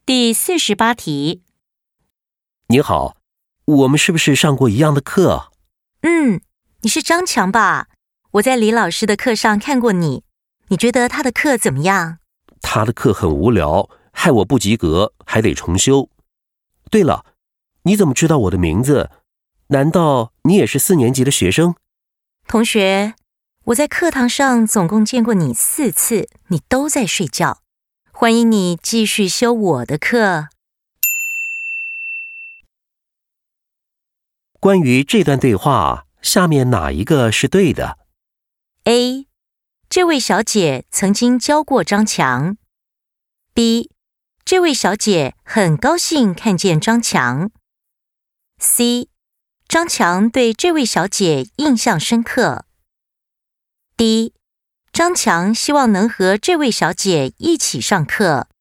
第48题。 你好，我们是不是上过一样的课？ 你是张强吧？我在李老师的课上看过你，你觉得他的课怎么样？ 他的课很无聊，害我不及格，还得重修。对了，你怎么知道我的名字？难道你也是4年级的学生？ 同学，我在课堂上总共见过你4次，你都在睡觉。欢迎你继续修我的课。 关于这段对话，下面哪一个是对的？ A. 这位小姐曾经教过张强。B. 这位小姐很高兴看见张强。C. 张强对这位小姐印象深刻。D. 张强希望能和这位小姐一起上课。